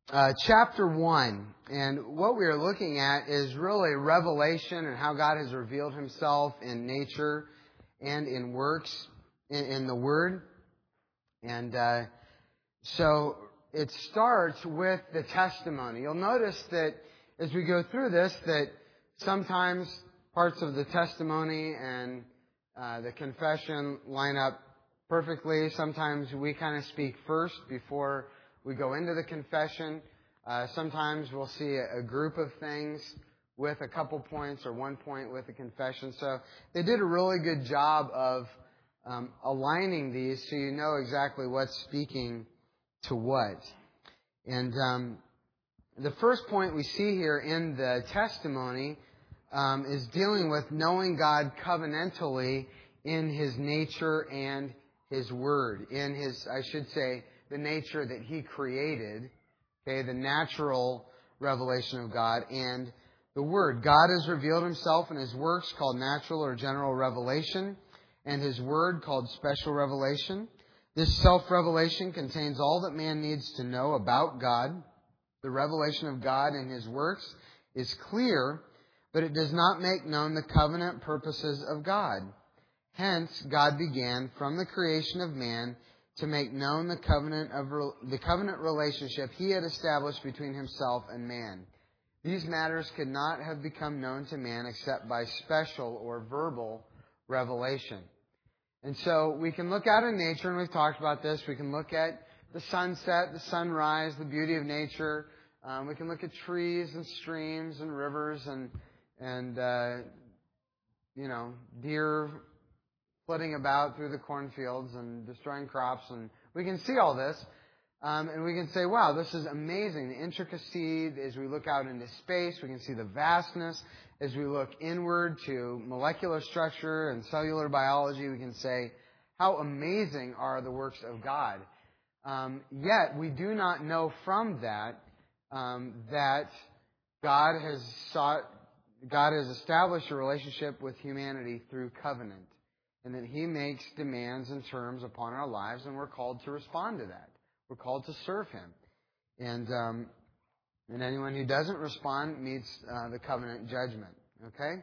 chapter 1. And what we are looking at is really revelation and how God has revealed Himself in nature and in works in the Word. And so it starts with the testimony. You'll notice that as we go through this, that sometimes parts of the testimony and the confession line up perfectly. Sometimes we kind of speak first before we go into the confession. Sometimes we'll see a group of things with a couple points or one point with the confession. So they did a really good job of aligning these so you know exactly what's speaking to what. And the first point we see here in the testimony is dealing with knowing God covenantally in His nature and His Word. In His, I should say, the nature that He created, okay, the natural revelation of God, and the Word. God has revealed Himself in His works called natural or general revelation, and His Word called special revelation. This self-revelation contains all that man needs to know about God. The revelation of God in His works is clear, but it does not make known the covenant purposes of God. Hence, God began from the creation of man to make known the covenant relationship He had established between Himself and man. These matters could not have become known to man except by special or verbal revelation. And so we can look out in nature, and we've talked about this. We can look at the sunset, the sunrise, the beauty of nature. We can look at trees and streams and rivers and deer flitting about through the cornfields and destroying crops. And we can see all this. And we can say, wow, this is amazing. The intricacy as we look out into space. We can see the vastness. As we look inward to molecular structure and cellular biology, we can say, how amazing are the works of God. Yet, we do not know from that that God has established a relationship with humanity through covenant, and that He makes demands and terms upon our lives, and we're called to respond to that. We're called to serve Him. And anyone who doesn't respond meets the covenant judgment. Okay?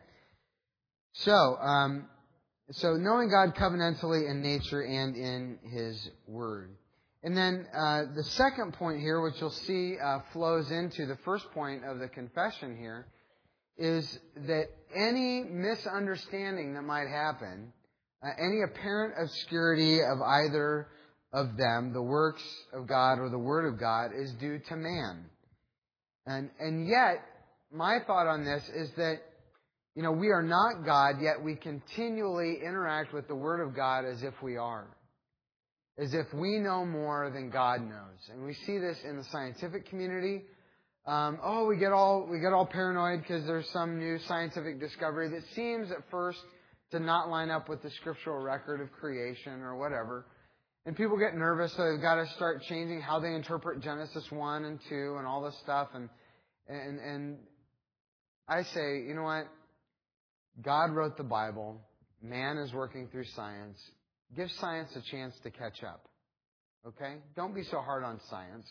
So knowing God covenantally in nature and in His Word. And then the second point here, which you'll see flows into the first point of the confession here, is that any misunderstanding that might happen, any apparent obscurity of either of them, the works of God or the Word of God, is due to man. And yet, my thought on this is that, we are not God, yet we continually interact with the Word of God as if we are. As if we know more than God knows. And we see this in the scientific community. We get all paranoid because there's some new scientific discovery that seems at first to not line up with the scriptural record of creation or whatever. And people get nervous, so they've got to start changing how they interpret Genesis 1 and 2 and all this stuff. And I say, you know what? God wrote the Bible. Man is working through science. Give science a chance to catch up. Okay? Don't be so hard on science.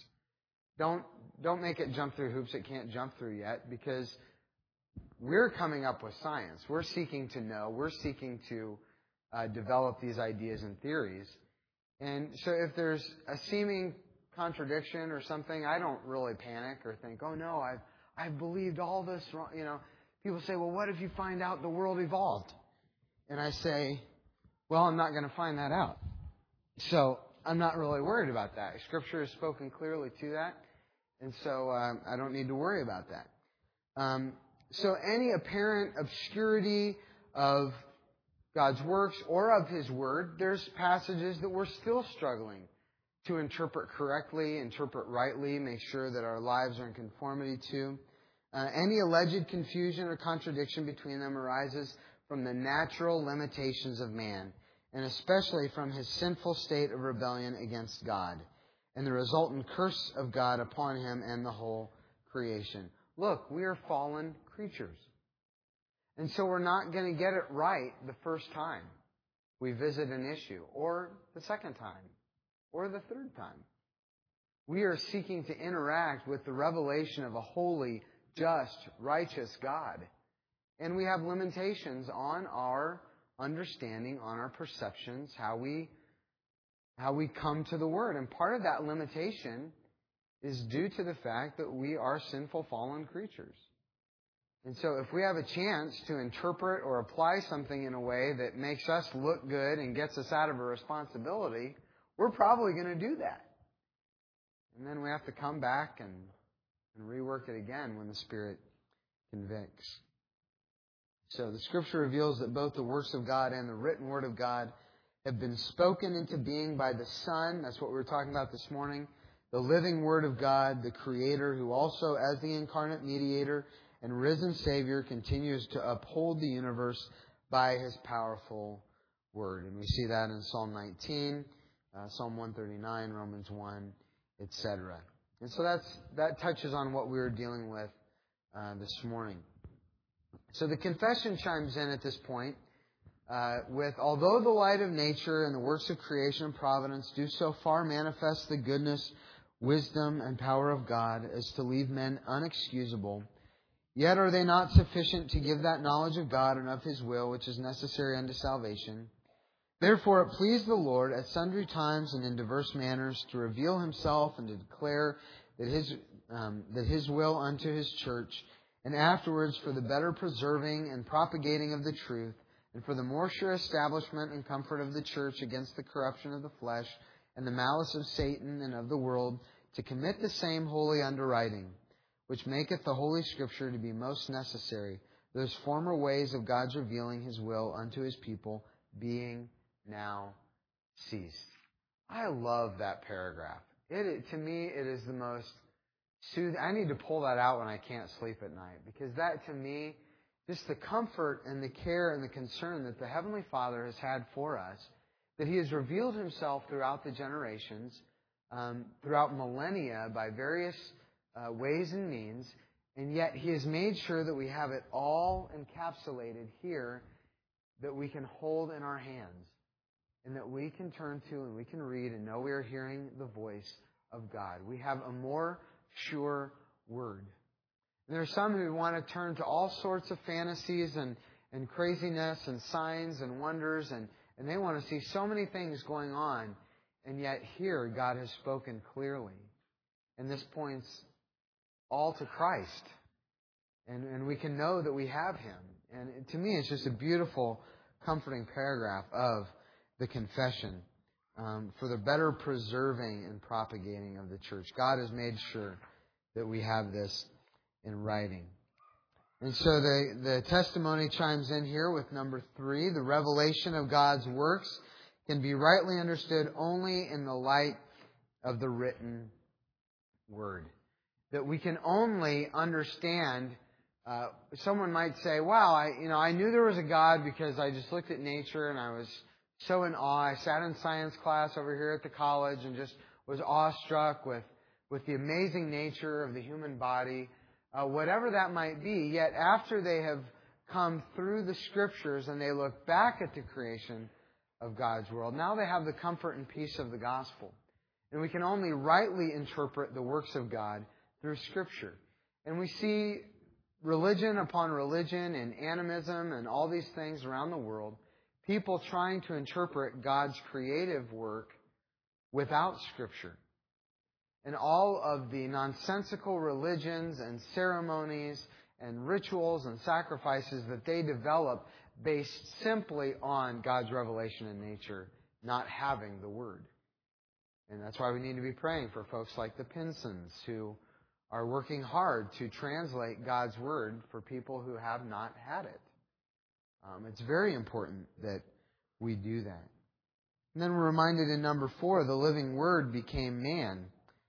Don't make it jump through hoops it can't jump through yet, because we're coming up with science. We're seeking to know. We're seeking to develop these ideas and theories. And so if there's a seeming contradiction or something, I don't really panic or think, oh no, I've believed all this wrong. People say, well, what if you find out the world evolved? And I say, well, I'm not going to find that out. So I'm not really worried about that. Scripture has spoken clearly to that. And so I don't need to worry about that. So any apparent obscurity of God's works or of His Word, there's passages that we're still struggling to interpret correctly, interpret rightly, make sure that our lives are in conformity to. Any alleged confusion or contradiction between them arises from the natural limitations of man, and especially from his sinful state of rebellion against God, and the resultant curse of God upon him and the whole creation. Look, we are fallen creatures. And so we're not going to get it right the first time we visit an issue, or the second time, or the third time. We are seeking to interact with the revelation of a holy, just, righteous God. And we have limitations on our understanding, on our perceptions, how we come to the Word. And part of that limitation is due to the fact that we are sinful, fallen creatures. And so if we have a chance to interpret or apply something in a way that makes us look good and gets us out of a responsibility, we're probably going to do that. And then we have to come back and rework it again when the Spirit convicts. So the Scripture reveals that both the works of God and the written Word of God have been spoken into being by the Son. That's what we were talking about this morning. The living Word of God, the Creator, who also, as the incarnate mediator and risen Savior, continues to uphold the universe by His powerful Word. And we see that in Psalm 19, Psalm 139, Romans 1, etc. And so that touches on what we were dealing with this morning. So the confession chimes in at this point with, although the light of nature and the works of creation and providence do so far manifest the goodness, wisdom, and power of God as to leave men unexcusable, yet are they not sufficient to give that knowledge of God and of His will which is necessary unto salvation. Therefore it pleased the Lord at sundry times and in diverse manners to reveal Himself and to declare that His will unto His church, and afterwards for the better preserving and propagating of the truth, and for the more sure establishment and comfort of the church against the corruption of the flesh and the malice of Satan and of the world, to commit the same wholly unto writing, which maketh the Holy Scripture to be most necessary, those former ways of God's revealing His will unto His people being now ceased. I love that paragraph. To me, it is the most soothing. I need to pull that out when I can't sleep at night, because that, to me, just the comfort and the care and the concern that the Heavenly Father has had for us, that He has revealed Himself throughout the generations, throughout millennia, by various ways and means, and yet He has made sure that we have it all encapsulated here, that we can hold in our hands, and that we can turn to and we can read and know we are hearing the voice of God. We have a more sure Word. And there are some who want to turn to all sorts of fantasies and craziness and signs and wonders, and they want to see so many things going on, and yet here God has spoken clearly. And this points all to Christ. And we can know that we have Him. And to me, it's just a beautiful, comforting paragraph of the confession for the better preserving and propagating of the church. God has made sure that we have this in writing. And so the testimony chimes in here with number 3. The revelation of God's works can be rightly understood only in the light of the written Word. That we can only understand. Someone might say, "Wow, I knew there was a God because I just looked at nature and I was so in awe. I sat in science class over here at the college and just was awestruck with the amazing nature of the human body." Whatever that might be, yet after they have come through the Scriptures and they look back at the creation of God's world, now they have the comfort and peace of the gospel. And we can only rightly interpret the works of God through Scripture. And we see religion upon religion and animism and all these things around the world, people trying to interpret God's creative work without Scripture. And all of the nonsensical religions and ceremonies and rituals and sacrifices that they develop based simply on God's revelation in nature, not having the Word. And that's why we need to be praying for folks like the Pinsons, who are working hard to translate God's Word for people who have not had it. It's very important that we do that. And then we're reminded in number 4, the living Word became man.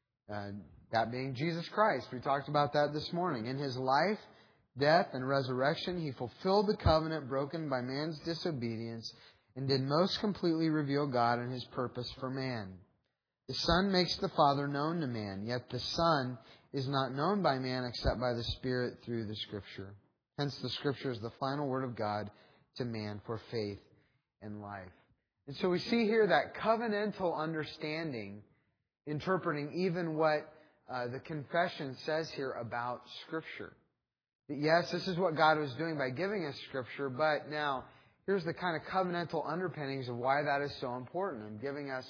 That being Jesus Christ. We talked about that this morning. In His life, death, and resurrection, He fulfilled the covenant broken by man's disobedience and did most completely reveal God and His purpose for man. The Son makes the Father known to man, yet the Son is not known by man except by the Spirit through the Scripture. Hence the Scripture is the final word of God to man for faith and life. And so we see here that covenantal understanding interpreting even what the confession says here about Scripture. That yes, this is what God was doing by giving us Scripture, but now here's the kind of covenantal underpinnings of why that is so important and giving us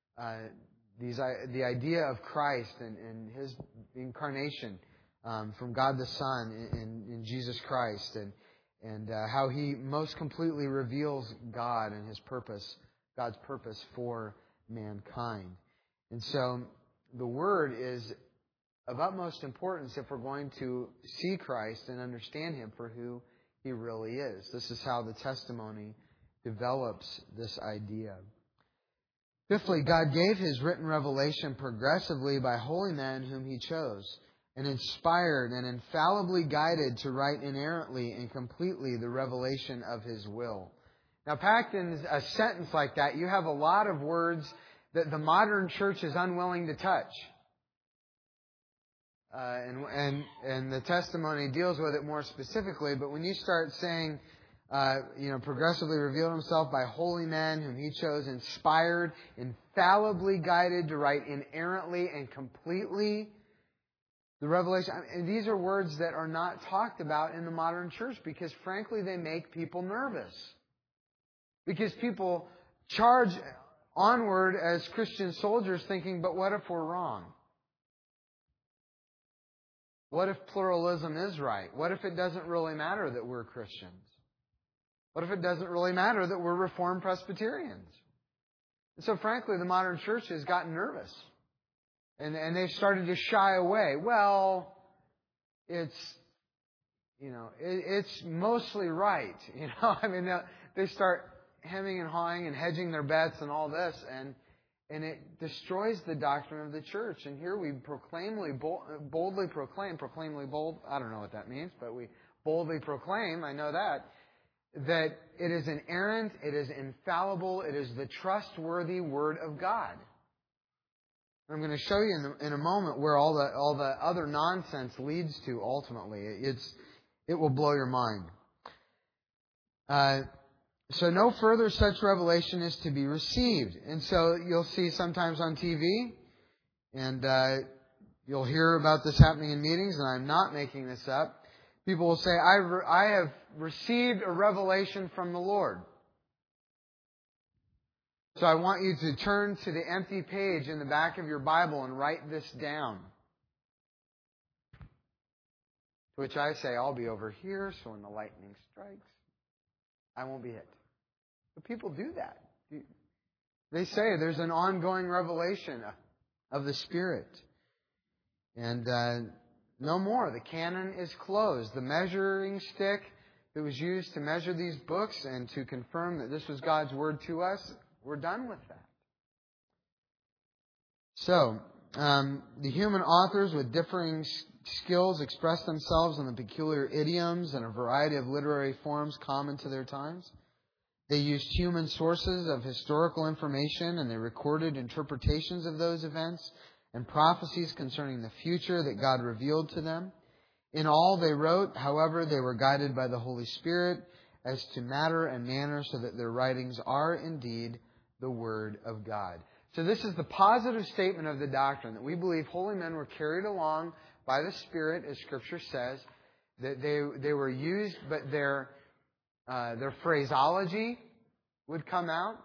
the idea of Christ and His incarnation from God the Son in Jesus Christ and how He most completely reveals God and His purpose, God's purpose for mankind. And so the Word is of utmost importance if we're going to see Christ and understand Him for who He really is. This is how the testimony develops this idea. Fifthly, God gave His written revelation progressively by holy men whom He chose, and inspired and infallibly guided to write inerrantly and completely the revelation of His will. Now, packed in a sentence like that, you have a lot of words that the modern church is unwilling to touch. And the testimony deals with it more specifically, but when you start saying, progressively revealed Himself by holy men whom He chose, inspired, infallibly guided to write inerrantly and completely the revelation. And these are words that are not talked about in the modern church because, frankly, they make people nervous. Because people charge onward as Christian soldiers thinking, but what if we're wrong? What if pluralism is right? What if it doesn't really matter that we're Christians? What if it doesn't really matter that we're Reformed Presbyterians? And so, frankly, the modern church has gotten nervous. And they've started to shy away. Well, it's mostly right. They start hemming and hawing and hedging their bets and all this, and it destroys the doctrine of the church. And here we boldly proclaim, I don't know what that means, but we boldly proclaim, I know that it is inerrant, it is infallible, it is the trustworthy Word of God. I'm going to show you in a moment where all the other nonsense leads to ultimately. It will blow your mind. So no further such revelation is to be received. And so you'll see sometimes on TV, and you'll hear about this happening in meetings, and I'm not making this up. People will say, I have received a revelation from the Lord. So I want you to turn to the empty page in the back of your Bible and write this down. To which I say, I'll be over here, so when the lightning strikes, I won't be hit. But people do that. They say there's an ongoing revelation of the Spirit. And no more. The canon is closed. The measuring stick that was used to measure these books and to confirm that this was God's Word to us, we're done with that. So, the human authors with differing skills express themselves in the peculiar idioms and a variety of literary forms common to their times. They used human sources of historical information, and they recorded interpretations of those events and prophecies concerning the future that God revealed to them. In all they wrote, however, they were guided by the Holy Spirit as to matter and manner, so that their writings are indeed the Word of God. So this is the positive statement of the doctrine, that we believe holy men were carried along by the Spirit, as Scripture says, that they were used, but their phraseology would come out.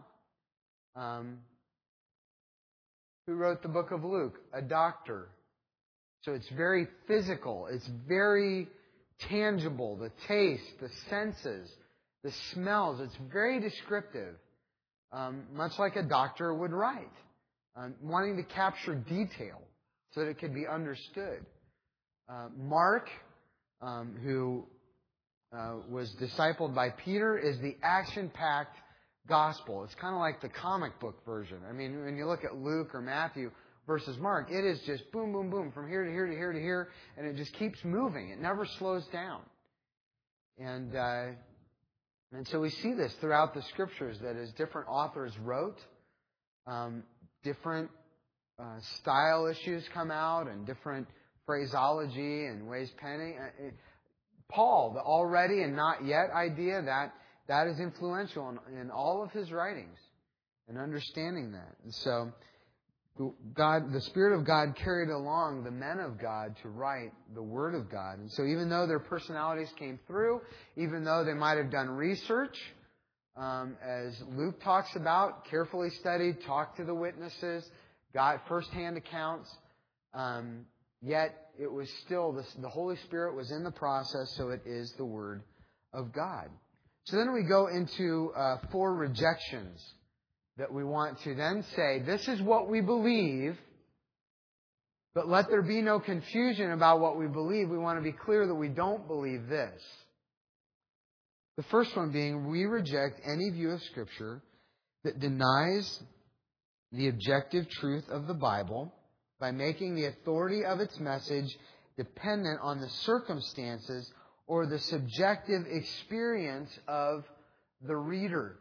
Who wrote the book of Luke? A doctor. So it's very physical. It's very tangible. The taste, the senses, the smells. It's very descriptive. Much like a doctor would write. Wanting to capture detail so that it could be understood. Mark, who was discipled by Peter, is the action-packed gospel. It's kind of like the comic book version. I mean, when you look at Luke or Matthew versus Mark, it is just boom, boom, boom, from here to here to here to here, and it just keeps moving. It never slows down. And so we see this throughout the Scriptures, that as different authors wrote, different style issues come out, and different phraseology and ways penning. Paul, the already and not yet idea, that is influential in all of his writings, and understanding that. And so the Spirit of God carried along the men of God to write the Word of God. And so even though their personalities came through, even though they might have done research, as Luke talks about, carefully studied, talked to the witnesses, got firsthand accounts, yet it was still, the Holy Spirit was in the process, so it is the Word of God. So then we go into 4 rejections that we want to then say, this is what we believe, but let there be no confusion about what we believe. We want to be clear that we don't believe this. The first one being, we reject any view of Scripture that denies the objective truth of the Bible by making the authority of its message dependent on the circumstances or the subjective experience of the reader.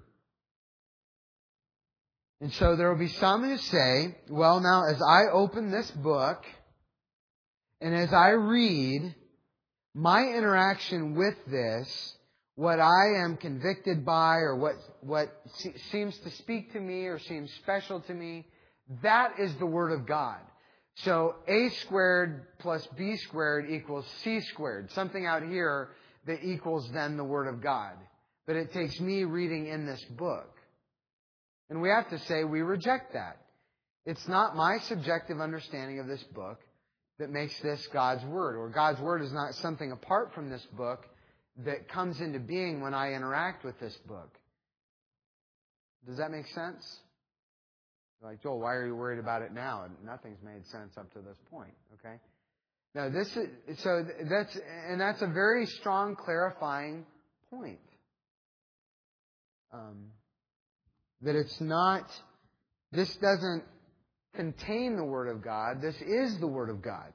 And so there will be some who say, well, now as I open this book and as I read, my interaction with this, what I am convicted by or what seems to speak to me or seems special to me, that is the Word of God. So A squared plus B squared equals C squared. Something out here that equals then the Word of God. But it takes me reading in this book. And we have to say we reject that. It's not my subjective understanding of this book that makes this God's Word. Or God's Word is not something apart from this book that comes into being when I interact with this book. Does that make sense? You're like, Joel, why are you worried about it now? And nothing's made sense up to this point. Okay? Now that's a very strong clarifying point. That it's not, this doesn't contain the Word of God. This is the Word of God.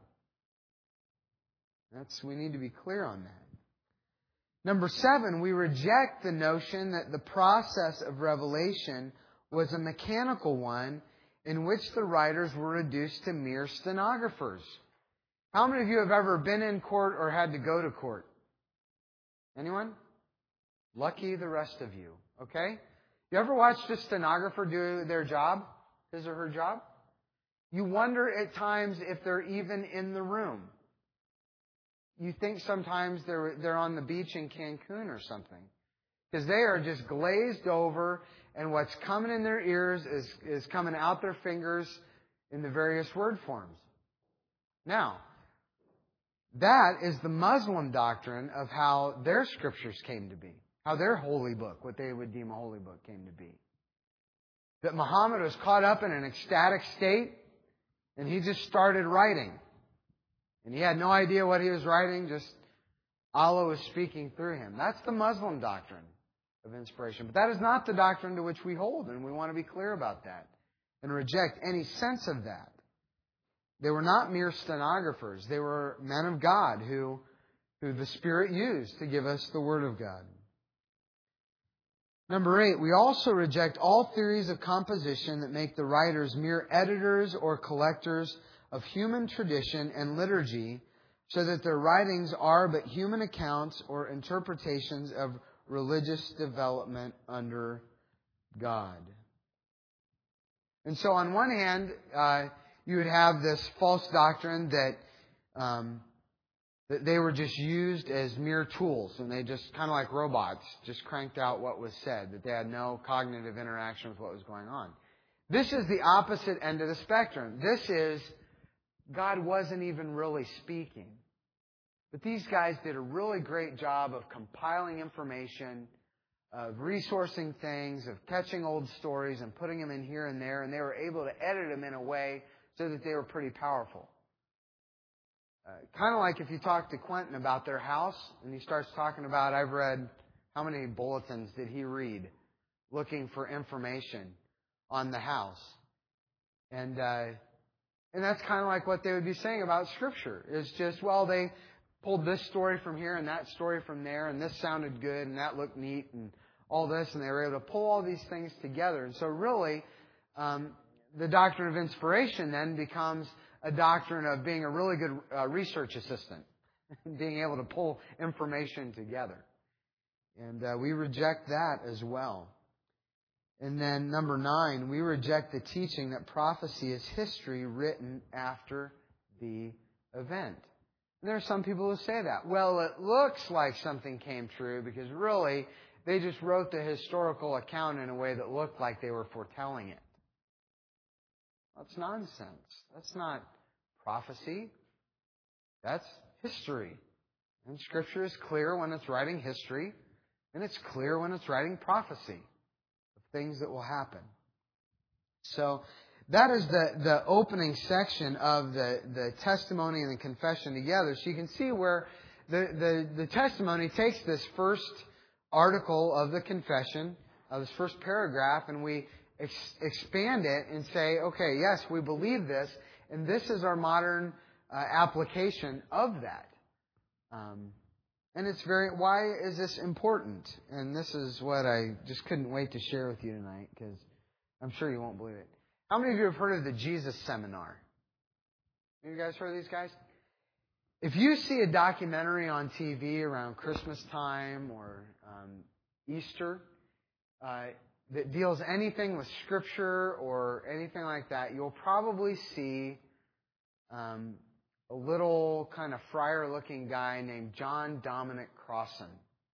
We need to be clear on that. Number 7, we reject the notion that the process of revelation was a mechanical one in which the writers were reduced to mere stenographers. How many of you have ever been in court or had to go to court? Anyone? Lucky the rest of you. Okay? You ever watched a stenographer do their job? His or her job? You wonder at times if they're even in the room. You think sometimes they're on the beach in Cancun or something. Because they are just glazed over, and what's coming in their ears is coming out their fingers in the various word forms. Now, that is the Muslim doctrine of how their scriptures came to be. How their holy book, what they would deem a holy book, came to be. That Muhammad was caught up in an ecstatic state, and he just started writing. And he had no idea what he was writing, just Allah was speaking through him. That's the Muslim doctrine of inspiration. But that is not the doctrine to which we hold, and we want to be clear about that and reject any sense of that. They were not mere stenographers. They were men of God who the Spirit used to give us the Word of God. Number 8, we also reject all theories of composition that make the writers mere editors or collectors of human tradition and liturgy, so that their writings are but human accounts or interpretations of religious development under God. And so on one hand, you would have this false doctrine that they were just used as mere tools, and they just, kind of like robots, just cranked out what was said, that they had no cognitive interaction with what was going on. This is the opposite end of the spectrum. This is, God wasn't even really speaking. But these guys did a really great job of compiling information, of resourcing things, of catching old stories and putting them in here and there, and they were able to edit them in a way so that they were pretty powerful. Kind of like if you talk to Quentin about their house, and he starts talking about, I've read, how many bulletins did he read looking for information on the house? And that's kind of like what they would be saying about Scripture. It's just, well, they pulled this story from here and that story from there, and this sounded good and that looked neat and all this, and they were able to pull all these things together. And so really, the doctrine of inspiration then becomes a doctrine of being a really good research assistant, being able to pull information together. And we reject that as well. And then number 9, we reject the teaching that prophecy is history written after the event. And there are some people who say that. Well, it looks like something came true because really they just wrote the historical account in a way that looked like they were foretelling it. That's nonsense. That's not prophecy. That's history. And Scripture is clear when it's writing history, and it's clear when it's writing prophecy of things that will happen. So that is the opening section of the testimony and the confession together. So you can see where the testimony takes this first article of the confession, of this first paragraph, and we expand it and say, okay, yes, we believe this, and this is our modern application of that. And it's why is this important? And this is what I just couldn't wait to share with you tonight, because I'm sure you won't believe it. How many of you have heard of the Jesus Seminar? Have you guys heard of these guys? If you see a documentary on TV around Christmas time or Easter that deals anything with Scripture or anything like that, you'll probably see a little kind of friar-looking guy named John Dominic Crossan.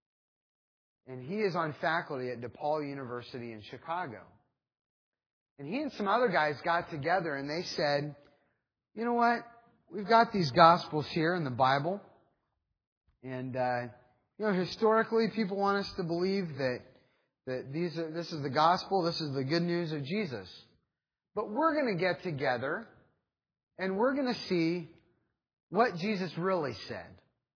And he is on faculty at DePaul University in Chicago. And he and some other guys got together and they said, you know what? We've got these Gospels here in the Bible. And, historically people want us to believe that this is the Gospel, this is the good news of Jesus. But we're going to get together and we're going to see what Jesus really said.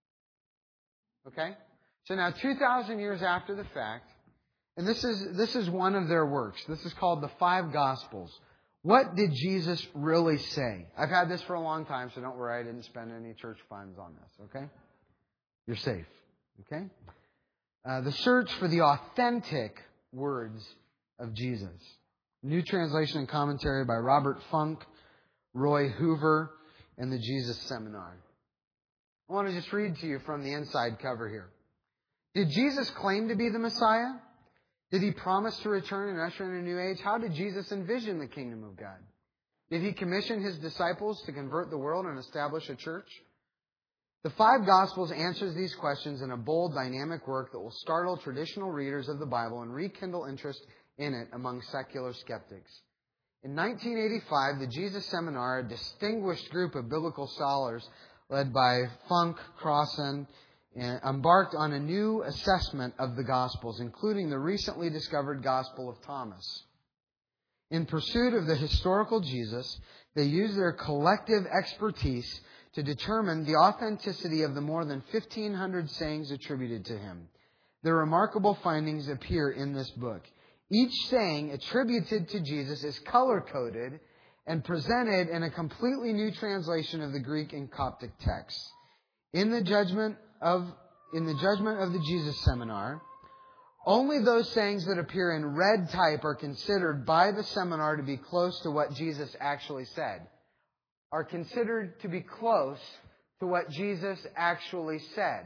Okay? So now 2,000 years after the fact, and this is one of their works. This is called the 5 Gospels. What did Jesus really say? I've had this for a long time, so don't worry, I didn't spend any church funds on this, okay? You're safe, okay? The search for the authentic words of Jesus. New translation and commentary by Robert Funk, Roy Hoover, and the Jesus Seminar. I want to just read to you from the inside cover here. Did Jesus claim to be the Messiah? Did He promise to return and usher in a new age? How did Jesus envision the kingdom of God? Did He commission His disciples to convert the world and establish a church? The 5 Gospels answers these questions in a bold, dynamic work that will startle traditional readers of the Bible and rekindle interest in it among secular skeptics. In 1985, the Jesus Seminar, a distinguished group of biblical scholars led by Funk, Crossan, embarked on a new assessment of the Gospels, including the recently discovered Gospel of Thomas. In pursuit of the historical Jesus, they used their collective expertise to determine the authenticity of the more than 1,500 sayings attributed to Him. Their remarkable findings appear in this book. Each saying attributed to Jesus is color-coded and presented in a completely new translation of the Greek and Coptic texts. In the judgment of the Jesus Seminar, only those sayings that appear in red type are considered by the seminar to be close to what Jesus actually said. Are considered to be close to what Jesus actually said.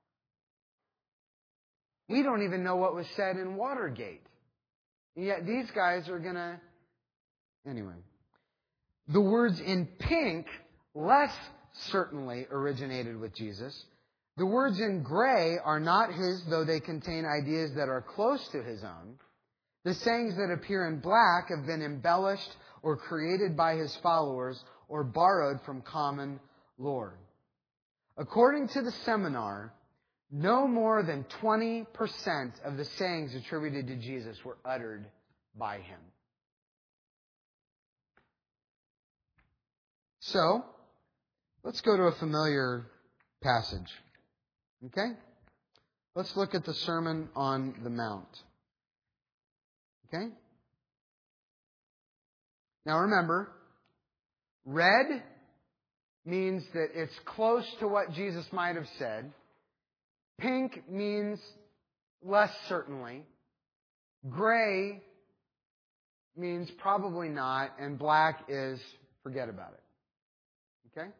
We don't even know what was said in Watergate. And yet these guys are going to... Anyway. The words in pink less certainly originated with Jesus. The words in gray are not His, though they contain ideas that are close to His own. The sayings that appear in black have been embellished or created by His followers or borrowed from common lore. According to the seminar, no more than 20% of the sayings attributed to Jesus were uttered by Him. So, let's go to a familiar passage. Okay? Let's look at the Sermon on the Mount. Okay? Now remember, red means that it's close to what Jesus might have said. Pink means less certainly. Gray means probably not. And black is forget about it. Okay?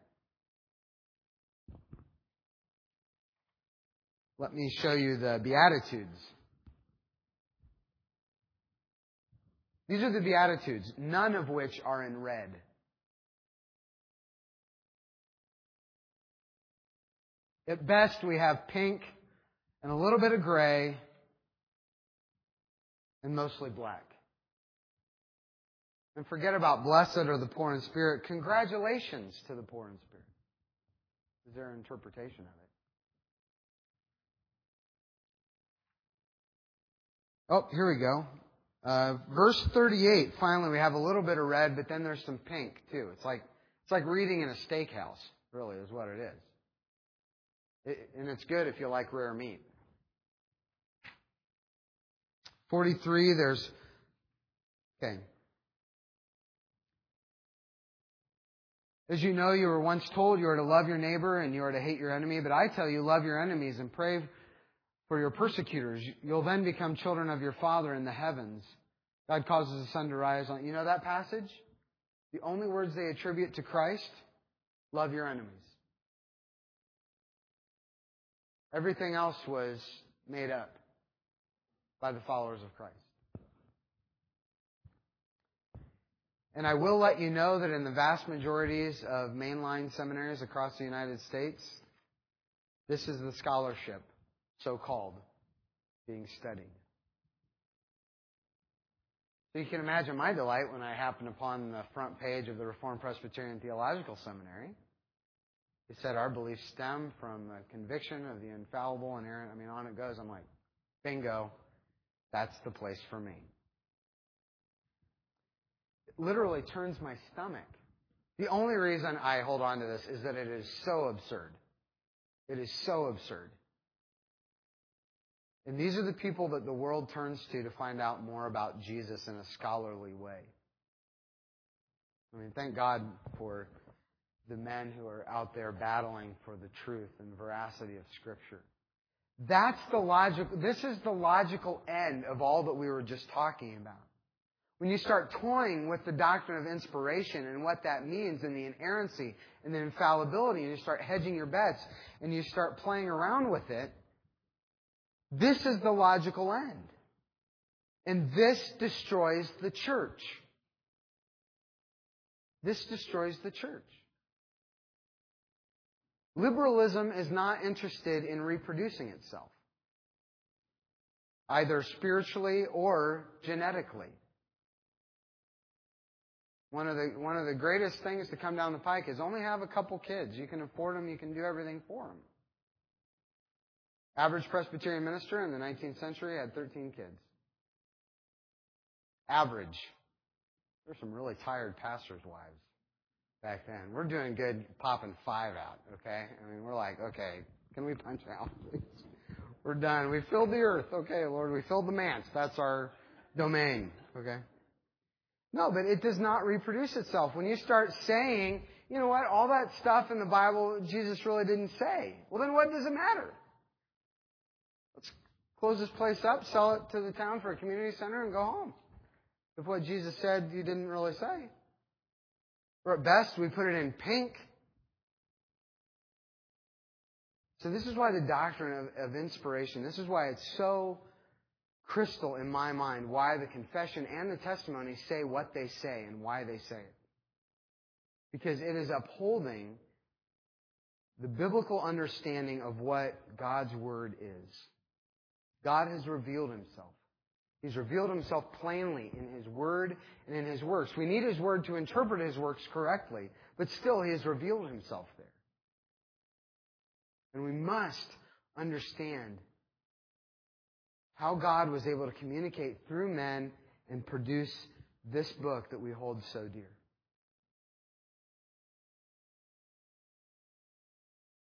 Let me show you the Beatitudes. These are the Beatitudes, none of which are in red. At best, we have pink and a little bit of gray and mostly black. And forget about blessed are the poor in spirit. Congratulations to the poor in spirit. Is their interpretation of it. Oh, here we go. Verse 38, finally, we have a little bit of red, but then there's some pink, too. It's like reading in a steakhouse, really, is what it is. And it's good if you like rare meat. 43, okay. As you know, you were once told you are to love your neighbor and you are to hate your enemy. But I tell you, love your enemies and pray for your persecutors. You'll then become children of your Father in the heavens. God causes the sun to rise on... You know that passage? The only words they attribute to Christ? Love your enemies. Everything else was made up by the followers of Christ. And I will let you know that in the vast majorities of mainline seminaries across the United States, this is the scholarship, so-called, being studied. So you can imagine my delight when I happened upon the front page of the Reformed Presbyterian Theological Seminary. It said our beliefs stem from a conviction of the infallible, inerrant, on it goes. I'm like, bingo, that's the place for me. It literally turns my stomach. The only reason I hold on to this is that it is so absurd. It is so absurd. And these are the people that the world turns to find out more about Jesus in a scholarly way. Thank God for the men who are out there battling for the truth and veracity of Scripture. This is the logical end of all that we were just talking about. When you start toying with the doctrine of inspiration and what that means and the inerrancy and the infallibility, and you start hedging your bets and you start playing around with it, this is the logical end. And this destroys the church. This destroys the church. Liberalism is not interested in reproducing itself, either spiritually or genetically. One of the greatest things to come down the pike is only have a couple kids. You can afford them. You can do everything for them. Average Presbyterian minister in the 19th century had 13 kids. Average. There's some really tired pastors' wives back then. We're doing good popping 5 out, okay? We're like, okay, can we punch out, please? We're done. We filled the earth. Okay, Lord, we filled the manse. That's our domain, okay? No, but it does not reproduce itself. When you start saying, you know what, all that stuff in the Bible Jesus really didn't say, well, then what does it matter? Let's close this place up, sell it to the town for a community center, and go home. If what Jesus said you didn't really say. Or at best, we put it in pink. So this is why the doctrine of inspiration, this is why it's so crystal in my mind, why the confession and the testimony say what they say and why they say it. Because it is upholding the biblical understanding of what God's Word is. God has revealed Himself. He's revealed Himself plainly in His Word and in His works. We need His Word to interpret His works correctly, but still He has revealed Himself there. And we must understand how God was able to communicate through men and produce this book that we hold so dear.